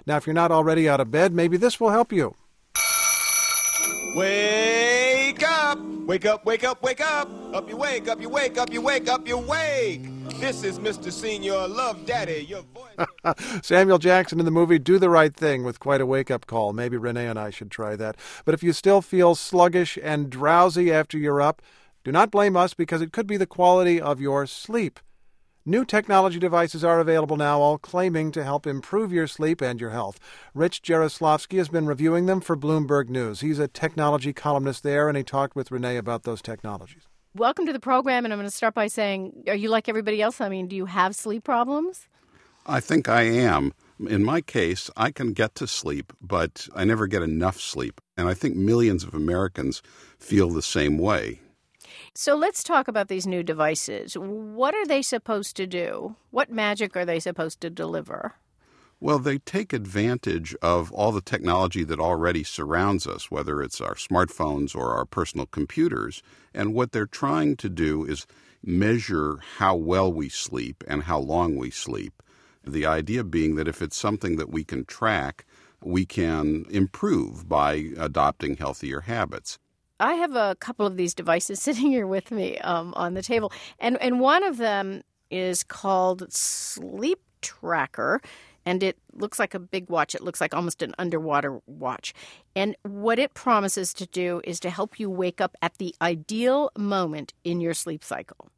Now, if you're not already out of bed, maybe this will help you. Wake up! Wake up, wake up, wake up! Up you wake, up you wake, up you wake, up you wake! This is Mr. Senior Love Daddy, your voice. Samuel Jackson in the movie Do the Right Thing with quite a wake-up call. Maybe Renee and I should try that. But if you still feel sluggish and drowsy after you're up, do not blame us because it could be the quality of your sleep. New technology devices are available now, all claiming to help improve your sleep and your health. Rich Jaroslavsky has been reviewing them for Bloomberg News. He's a technology columnist there, and he talked with Renee about those technologies. Welcome to the program, and I'm going to start by saying, are you like everybody else? I mean, do you have sleep problems? I think I am. In my case, I can get to sleep, but I never get enough sleep. And I think millions of Americans feel the same way. So let's talk about these new devices. What are they supposed to do? What magic are they supposed to deliver? Well, they take advantage of all the technology that already surrounds us, whether it's our smartphones or our personal computers. And what they're trying to do is measure how well we sleep and how long we sleep. The idea being that if it's something that we can track, we can improve by adopting healthier habits. I have a couple of these devices sitting here with me on the table. And one of them is called Sleep Tracker. And it looks like a big watch. It looks like almost an underwater watch. And what it promises to do is to help you wake up at the ideal moment in your sleep cycle.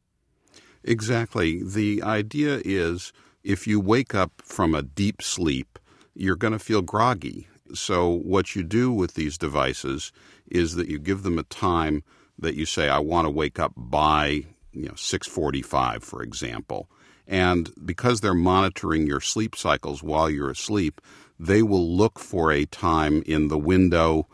Exactly. The idea is if you wake up from a deep sleep, you're going to feel groggy. So what you do with these devices is that you give them a time that you say, I want to wake up by 6:45, for example. And because they're monitoring your sleep cycles while you're asleep, they will look for a time in the window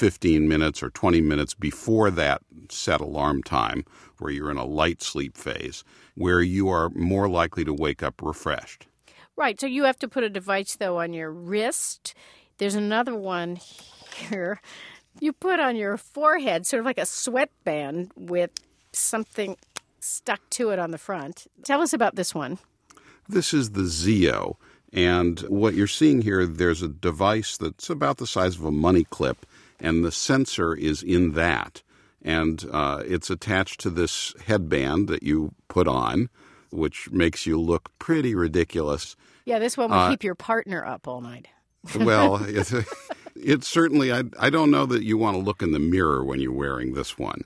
15 minutes or 20 minutes before that set alarm time where you're in a light sleep phase, where you are more likely to wake up refreshed. Right. So you have to put a device, though, on your wrist. There's another one here you put on your forehead, sort of like a sweatband with something stuck to it on the front. Tell us about this one. This is the Zeo. And what you're seeing here, there's a device that's about the size of a money clip, and the sensor is in that. And it's attached to this headband that you put on, which makes you look pretty ridiculous. Yeah, this one will keep your partner up all night. Well, it's certainly, I don't know that you want to look in the mirror when you're wearing this one.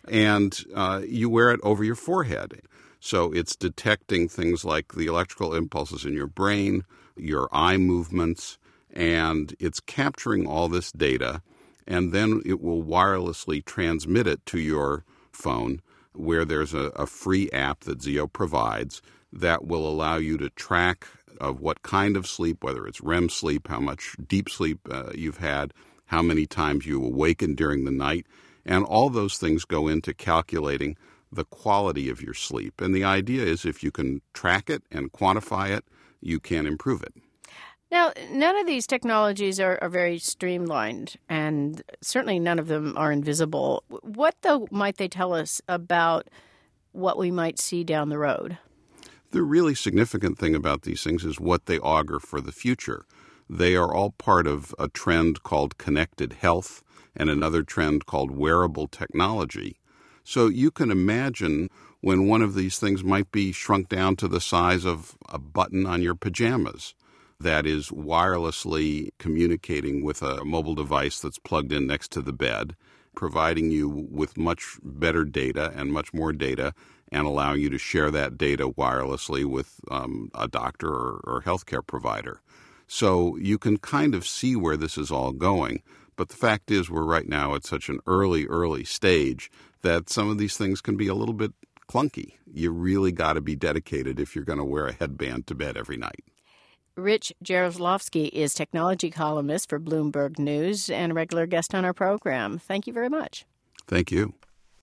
And you wear it over your forehead. So it's detecting things like the electrical impulses in your brain, your eye movements, and it's capturing all this data. And then it will wirelessly transmit it to your phone, where there's a free app that Zeo provides that will allow you to track of what kind of sleep, whether it's REM sleep, how much deep sleep you've had, how many times you awaken during the night. And all those things go into calculating the quality of your sleep. And the idea is if you can track it and quantify it, you can improve it. Now, none of these technologies are very streamlined, and certainly none of them are invisible. What, though, might they tell us about what we might see down the road? The really significant thing about these things is what they augur for the future. They are all part of a trend called connected health and another trend called wearable technology. So you can imagine when one of these things might be shrunk down to the size of a button on your pajamas that is wirelessly communicating with a mobile device that's plugged in next to the bed, providing you with much better data and much more data, and allowing you to share that data wirelessly with a doctor or healthcare provider. So you can kind of see where this is all going. But the fact is we're right now at such an early stage that some of these things can be a little bit clunky. You really got to be dedicated if you're going to wear a headband to bed every night. Rich Jaroslavsky is technology columnist for Bloomberg News and a regular guest on our program. Thank you very much. Thank you.